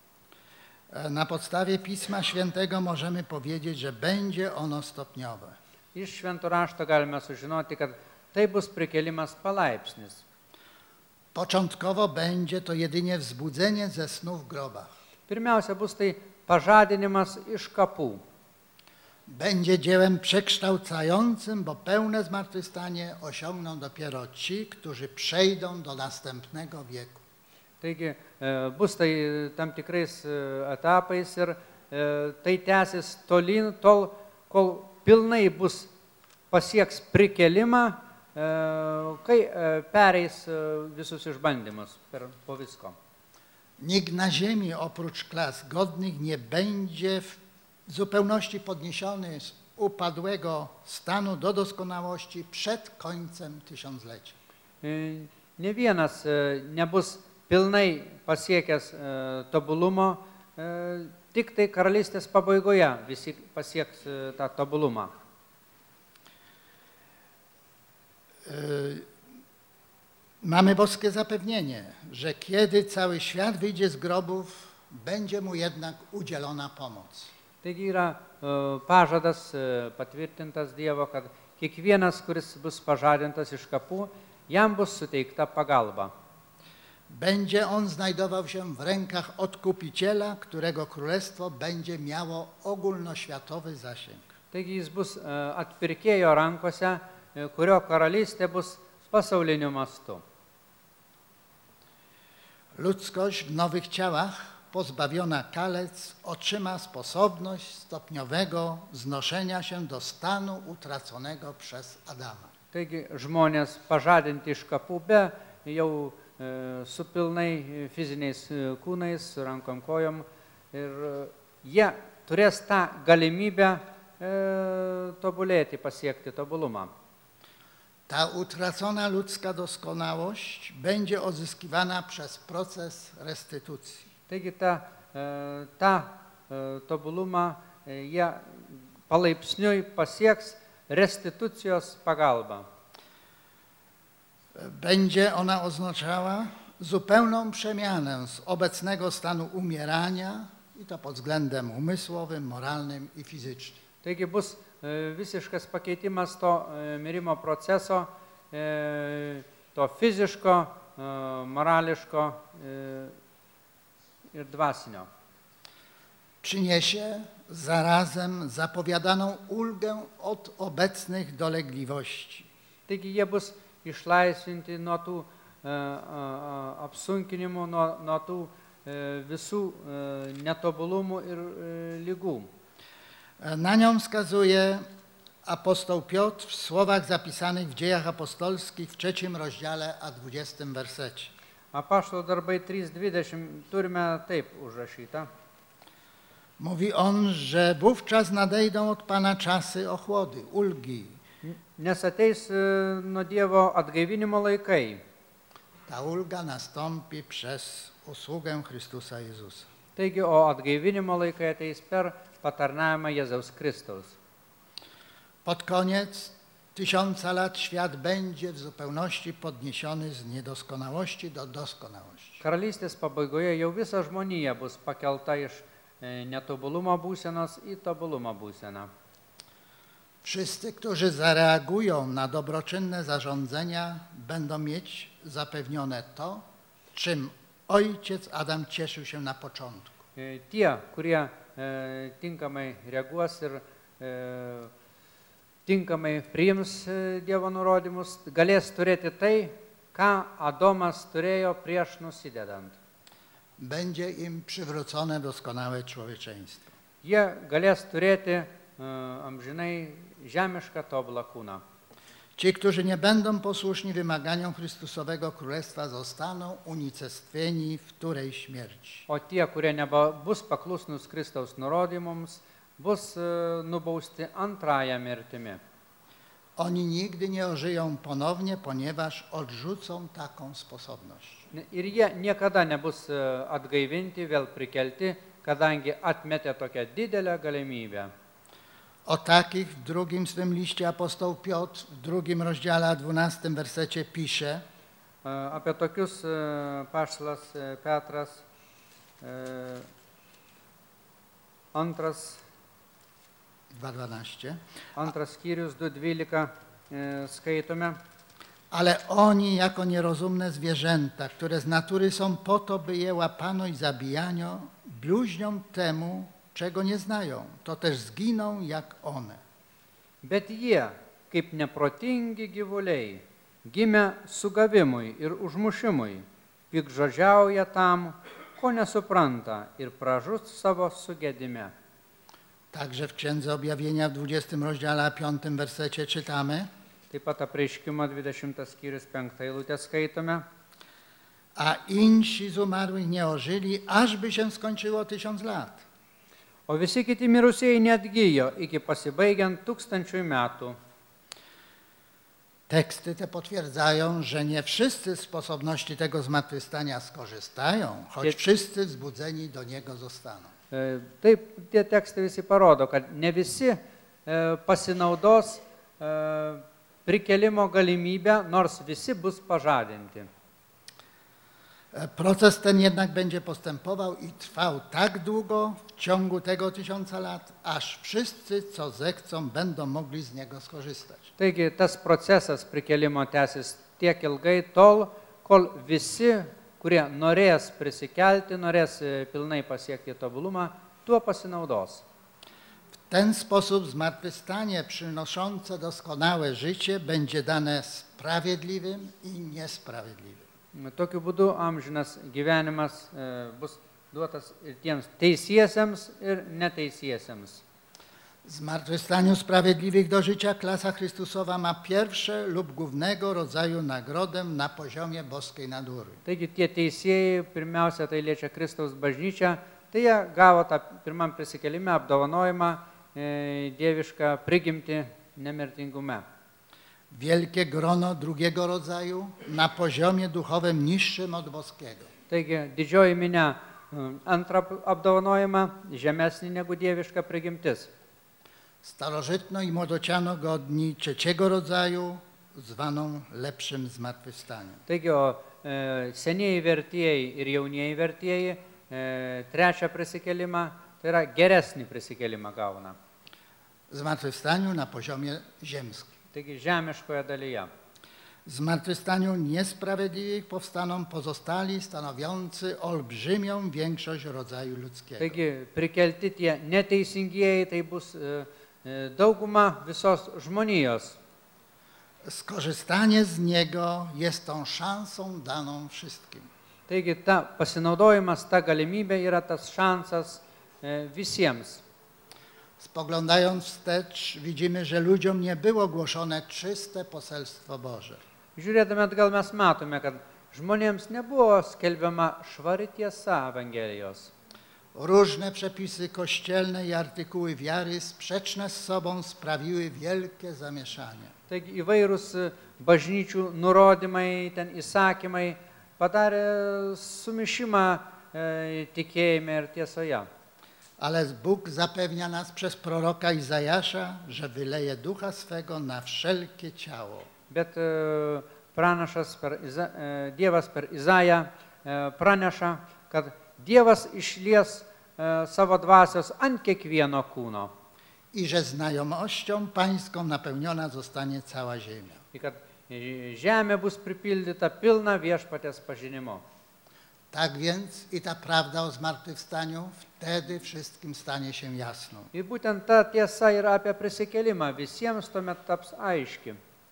E, Na podstawie Pisma Świętego możemy powiedzieć, że będzie ono stopniowe. Iš švento rašto galime sužinoti, kad tai bus prikėlimas palaipsnis. Początkowo będzie to jedynie wzbudzenie ze snu w grobach. Pirmiausia, bus tai pažadinimas iš kapų. Będzie dziełem przekształcającym, bo pełne zmartwychwstanie osiągną dopiero ci, którzy przejdą do następnego wieku. Taigi e, bus tai tam tikrais e, etapais ir e, tai tęsis tolyn, tol, kol pilnai bus pasieks prikėlimą, e, kai e, pereis e, visus išbandymus per, po visko. Nikt na ziemi oprócz klas godnych nie będzie w w zupełności podniesiony z upadłego stanu do doskonałości przed końcem tysiąclecia. E, Ne vienas e, nebus pilnai pasiekęs e, tobulumo, e, tik tai karalystės pabaigoje visi pasieks e, tą tobulumą. Mamy boskie zapewnienie, że kiedy cały świat wyjdzie z grobów, będzie mu jednak udzielona pomoc. Taigi yra e, pažadas e, patvirtintas Dievo, kad kiekvienas, kuris bus pažadintas iš kapų, jam bus suteikta pagalba. Będzie on znajdował się w rękach Odkupiciela, którego królestwo będzie miało ogólnoświatowy zasięg. Taigi jis bus e, atpirkėjo rankose, e, kurio karalystė bus pasauliniu mastu. Ludzkość w nowych ciałach, pozbawiona kalec, otrzyma sposobność stopniowego znoszenia się do stanu utraconego przez Adama. Taigi žmonės pažadinti iš kapų be jau e, su pilnai fiziniais e, kūnais, su rankom kojom ir e, jie turės tą galimybę e, tobulėti, pasiekti tobulumą. Ta utracona ludzka doskonałość będzie odzyskiwana przez proces restytucji. Taigi ta, e, ta e, tobulumą e, jie palaipsniui pasieks restytucijos pagalba. Będzie ona oznaczała zupełną przemianę z obecnego stanu umierania, i to pod względem umysłowym, moralnym i fizycznym. Taigi bus e, visiškas pakeitimas to e, mirimo proceso, e, to fiziško, e, morališko e, ir dvasinio. Przyniesie zarazem zapowiadaną ulgę od obecnych dolegliwości. Taigi jie bus išlaisvinti nuo tų e, e, apsunkinimų, nuo, nuo tų e, visų e, netobulumų ir e, lygų. Na nią wskazuje apostoł Piotr w słowach zapisanych w Dziejach Apostolskich w trzecim rozdziale, a dwudziestym wersecie. Apaštalų darbai trys dvidešimt turime taip užrašyta. Mówi on, że wówczas nadejdą od Pana czasy ochłody, ulgi. Nes ateis e, nuo Dievo atgaivinimo laikai. Ta ulga nastąpi przez usługę Chrystusa Jezusa. Taigi, o atgaivinimo laikai ateis per patarnavimą Jėzaus Kristaus. Pod koniec tysiąca lat świat będzie w zupełności podniesiony z niedoskonałości do doskonałości. Karalystės pabaigoje jau visa žmonija bus pakelta iš e, netobulumo būsenos į tobulumo būseną. Wszyscy, którzy zareagują na dobroczynne zarządzenia, będą mieć zapewnione to, czym ojciec Adam cieszył się na początku. E, Tie, kurie e, tinkamai reaguos ir e, tinkamai priims e, Dievo nurodymus, galės turėti tai, ką Adomas turėjo prieš nusidedant. Będzie im przywrócone doskonałe człowieczeństwo. Jie galės turėti e, amžinai žemišką tobulą kūną. Ci, którzy nie będą posłuszni wymaganiom Chrystusowego Królestwa, zostaną unicestwieni w której śmierci. O tie, kurie nebus paklusnus Kristaus nurodymams, bus e, nubausti antrąją mirtimi. Oni nigdy nie ożyją ponownie, ponieważ odrzucą taką sposobność. Ir jie niekada nebus e, atgaivinti, vėl prikelti, kadangi atmetė tokią didelę galimybę. O takich w drugim swym liście apostoł Piotr w drugim rozdziale, a dwunastym wersecie pisze: E, Apie tokius e, paštalas e, Petras e, antras, dwa dwanaście. antras skyrius du dvylika e, skaitome. Ale oni jako nierozumne zwierzęta, które z natury są po to, by je łapano i zabijano, bluźnią temu, czego nie znają, to też zginą jak one. Bet jie, kaip neprotingi gyvuliai, gimę sugavimui ir užmušimui, piktžodžiauja tam, ko nesupranta ir pražus savo sugedime. Także w Księdze Objawienia w dwudziestym rozdziale, a piątym wersecie czytamy: Taip pat apreiškimo dvidešimtas skyrius penktą eilutę skaitome. A insi z umarłych nie ożyli, ażby się skończyło tysiąc lat. o visi kiti mirusieji neatgyjo iki pasibaigiant tūkstančiui metų. Teksty te potwierdzają, że nie wszyscy z sposobności tego zmartwychwstania skorzystają, choć Jest- wszyscy wzbudzeni do niego zostaną. E, Taip, tie tekstai visi parodo, kad ne visi e, pasinaudos e, prikelimo galimybę, nors visi bus pažadinti. E, Proces ten jednak będzie postępował i trwał tak długo w ciągu tego tysiąca lat, aż wszyscy, co zechcą, będą mogli z niego skorzystać. Taigi tas procesas prikelimo tęsis tiek ilgai tol, kol visi, kurie norės prisikelti, norės e, pilnai pasiekti tobulumą, tuo pasinaudos. W ten sposób zmartwychwstanie przynoszące doskonałe życie będzie dane sprawiedliwym i niesprawiedliwym. Tokiu būdu amžinas gyvenimas e, bus duotas ir tiems teisiesiems ir neteisiesiems. W zmartwychwstaniu sprawiedliwych do życia klasa Chrystusowa ma pierwsze lub głównego rodzaju nagrodę na poziomie boskiej natury. Taigi tie teisėjai, pirmiausia, tai liečia Kristaus bažnyčią, tai jie gavo tą pirmam prisikelime apdovanojimą e, dievišką prigimtį nemirtingume. Wielkie grono drugiego rodzaju na poziomie duchowym niższym od boskiego. Taigi didžioji minia e, antrą apdovanojimą, žemesnį negu dieviška prigimtis. Starożytno i młodociano go od dni trzeciego rodzaju, zwaną lepszym zmartwychwstaniem. Taigi o e, senieji vertieji ir jaunieji vertieji e, trečią prisikelimą, tai yra geresnį prisikelimą gauna. Zmartwychwstaniu na poziomie ziemskim. Taigi žemiškoje dalyje. W zmartwychwstaniu niesprawiedliwych powstaną pozostali, stanowiący olbrzymią większość rodzaju ludzkiego. Taigi prikelti tie neteisingieji, tai bus e, e, dauguma visos žmonijos. Skorzystanie z niego jest tą szansą daną wszystkim. Taigi ta pasinaudojimas, ta galimybė yra tas šansas e, visiems. Spoglądając wstecz, widzimy, że ludziom nie było głoszone czyste poselstwo Boże. Žiūrėdami atgal mes matome, kad žmonėms nebuvo skelbiama švari tiesa Evangelijos. Różne przepisy kościelne i artykuły wiary sprzeczne z sobą sprawiły wielkie zamieszanie. Taigi įvairūs e, bažnyčių nurodymai, ten įsakymai padarė sumišimą e, tikėjime ir tiesoje. Ale Bóg zapewnia nas przez proroka Izajasza, że wyleje ducha swego na wszelkie ciało. Bet e, pranašas per Iza, e, Dievas per Izają e, praneša, kad Dievas išlies e, savo dvasios ant kiekvieno kūno. I że znajomością pańską napełniona zostanie cała ziemia. Ir kad e, žemė bus pripildyta pilna viešpaties pažinimu. Tak więc i ta prawda o zmartwychwstaniu wtedy wszystkim stanie się jasną. Ir būtent ta tiesa yra apie prisikelimą, visiems tuomet taps aiški.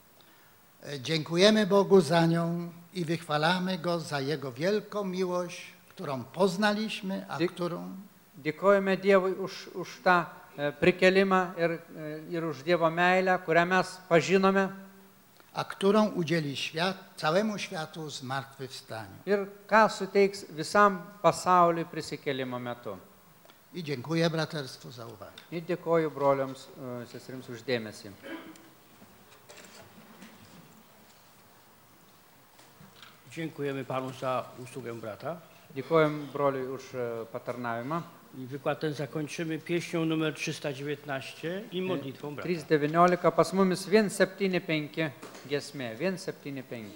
E, Dziękujemy Bogu za nią i wychwalamy Go za Jego wielką miłość, którą poznaliśmy, a Dzie- którą, Dėkojame Dievui už, už tą e, prikelimą ir, e, ir už Dievo meilę, kurią mes pažinome a którą udzieli świat, całemu światu zmartwychwstaniu. ir ką suteiks visam pasauliui prisikelimo metu. I dziękuję braterstwu za uwagę. Ir dėkoju broliams, e, seserims už dėmesį. Dziękujemy Panu za usługę brata. Dėkojom broliui už e, patarnavimą. I wykład ten zakończymy pieśnią numer trzysta dziewiętnaście i modlitwą brata. trys devyniolika pas mumis vienas septyni penki giesmė. vienas septyni penki.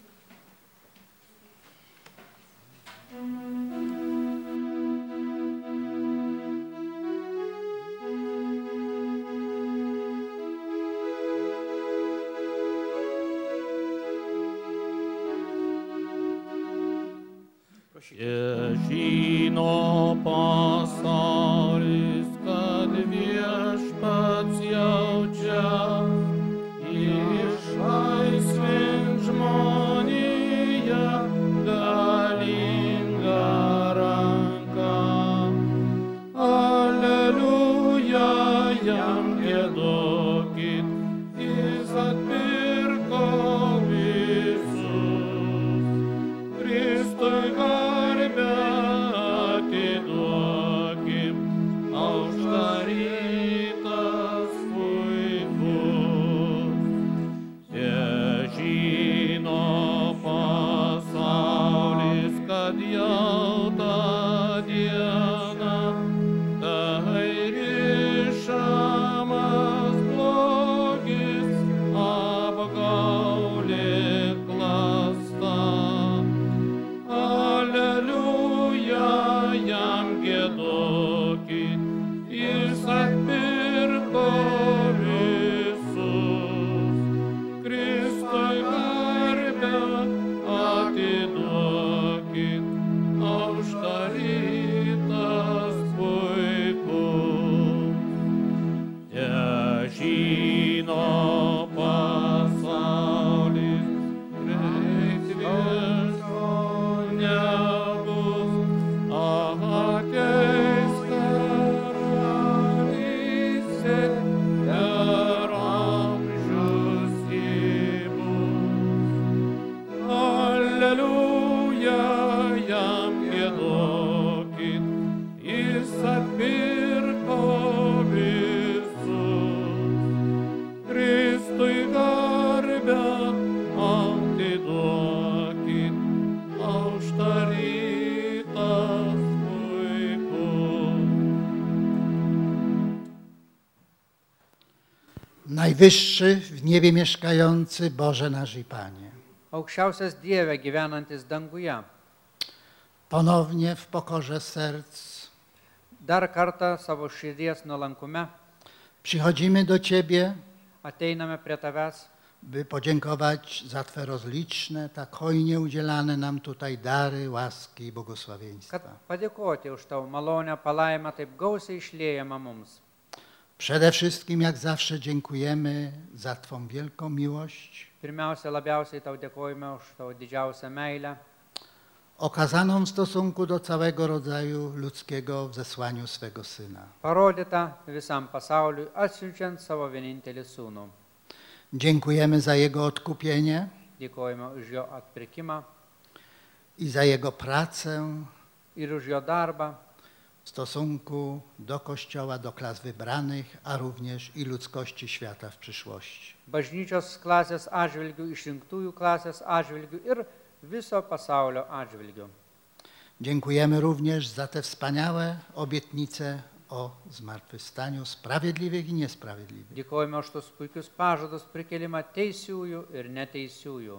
Jie žino pasaulis, kad viešpats jaučia, išlaisvink žmoniją galingą ranką. Aleliuja, jam giedokit, jis atpirko visus. Kristui garbę atiduokim, aukščiausiam kad jau tą dieną tai rišamas blogis, apgaulė klasta. Aleliuja, jam giedokit, jis atpirko visus. Kristui garbę atiduokit, aukšta rytas puikus. Težino pasaulis, greit viešo nebus, ateis karalystė, per amžius ji bus. Aleliuja, jam giedokit, jis atpirko visus. Kristui garbę atiduokit, aukšta rytas puikus. Najwyższy w niebie mieszkający, Boże nasz i Panie, Aukščiausias Dieve gyvenantis danguje, ponownie w pokorze serc dar kartą savo širdies nuolankume przychodzimy do Ciebie, ateiname prie Tavęs, by podziękować za Twe rozliczne, tak hojnie udzielane nam tutaj dary, łaski i kad błogosławieństwa. padėkoti už Tavo malonę, palaimą taip gausiai išliejama mums. Przede wszystkim, jak zawsze, dziękujemy za Twą wielką miłość, Pirmiausia, labiausiai Tau dėkojame už Tavo didžiausią meilę, okazaną w stosunku do całego rodzaju ludzkiego w zesłaniu swego Syna. parodytą visam pasauliui, atsiunčiant savo vienintelį sūnų. Dziękujemy za Jego odkupienie Dėkojame už Jo atpirkimą i za Jego pracę ir už Jo darbą w stosunku do Kościoła, do klas wybranych, a również i ludzkości świata w przyszłości. bažnyčios klasės atžvilgių, išrinktųjų klasės atžvilgių ir viso pasaulio atžvilgių. Dziękujemy również za te wspaniałe obietnice o zmartwychwstaniu sprawiedliwych i niesprawiedliwych. Dėkojame už tos puikius pažadus prikelimą teisiųjų ir neteisiųjų.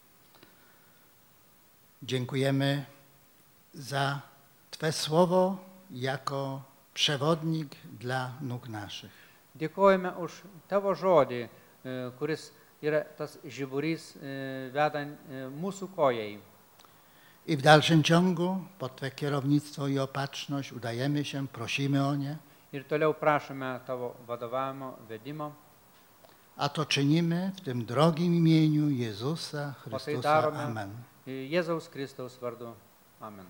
Dziękujemy za Twe słowo jako przewodnik dla nóg naszych. Dėkojame už Tavo žodį, e, kuris yra tas žiburys e, vedant e, mūsų kojai. I w dalszym ciągu pod Twe kierownictwo i opatrzność udajemy się, prosimy o nie, Ir toliau prašome Tavo vadovavimo, vedimo. a to czynimy w tym drogim imieniu Jezusa O tai Chrystusa. darome Amen. e, Jėzaus Kristaus vardu. Amen.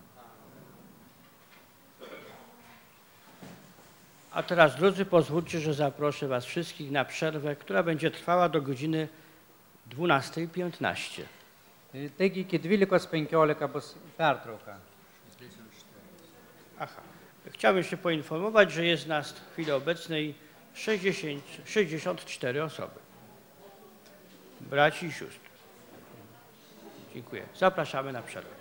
A teraz, drodzy, pozwólcie, że zaproszę Was wszystkich na przerwę, która będzie trwała do godziny dwunastej piętnaście. E, Taigi iki dvylikos penkiolika bus pertrauka. Aha. Chciałbym się poinformować, że jest nas w chwili obecnej sześćdziesiąt, sześćdziesiąt cztery osoby. Braci i sióstr. Dziękuję. Zapraszamy na przerwę.